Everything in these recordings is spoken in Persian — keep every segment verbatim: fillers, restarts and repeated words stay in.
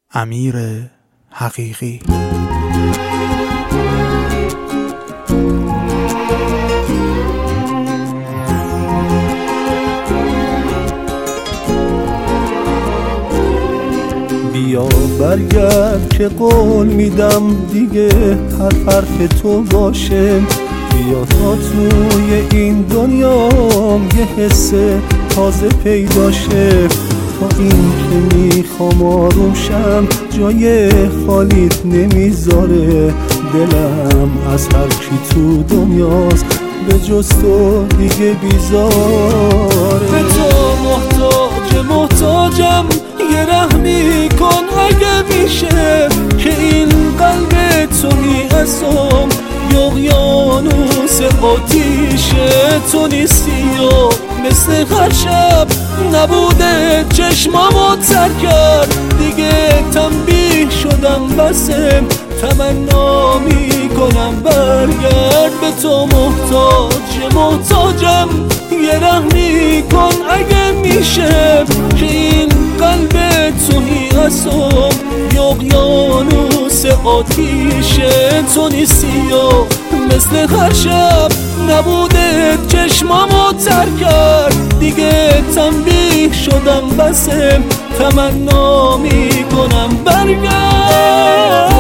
امیر حقیقی. بیا برگرد که قول میدم دیگه هر حرف تو باشه. بیا تا توی این دنیام یه حس تازه پیدا شه. تا این که میخوام آروم شم جای خالیت نمیذاره. دلم از هر کی تو دنیاست به جز تو دیگه بیزاره. به تو محتاج محتاجم یه رحمی کن اگه میشه که این قلب تو نیستم یقیانوس آتیشه. تو نیستی و مثل هر شب نبوده چشمامو تر کرد. دیگه تنبیه شدم بسه تمنا میکنم برگرد. به تو محتاج محتاجم یه رحمی کن اگه میشه که این قلب توهی هستم یقیانوس آتیشه. تو نیستی و مثل هر شب نبوده چشمامو تر کرد. دیگه تنبیه شدم بسه تمنا میکنم برگرد.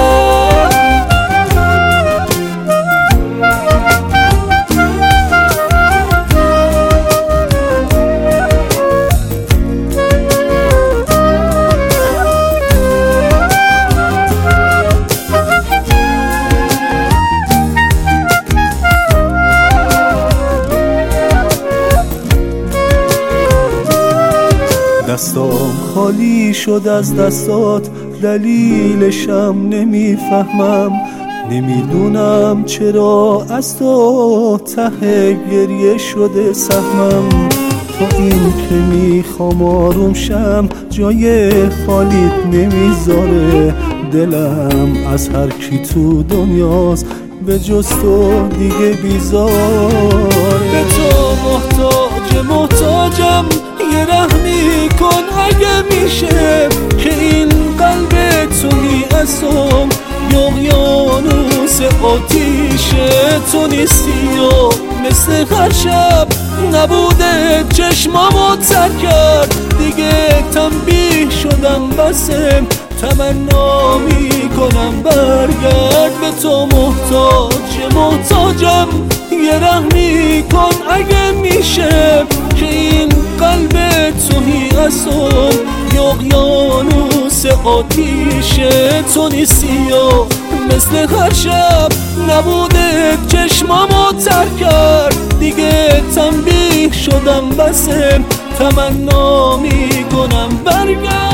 دستام خالی شد از دستات دلیلشم نمیفهمم. نمیدونم چرا از تو ته گریه شده سهمم. تا این که میخوام آروم شم جای خالیت نمیذاره. دلم از هر کی تو دنیاست به جز تو دیگه بیزاره. به تو محتاج محتاجم یه رحمی کن اگه میشه که این قلب تو نیستم یقیانوس آتیشه. تو نیستی و مثل هر شب نبوده چشمامو تر کرد. دیگه تنبیه شدم بسه تمنا میکنم برگرد. به تو محتاج محتاجم یه رحمی کن اگه میشه که این قلب توهی هستم یقیانوس آتیشه. تو نیستی و مثل هر شب نبوده چشمامو تر کرد. دیگه تنبیه شدم بسه تمنا میکنم برگرد.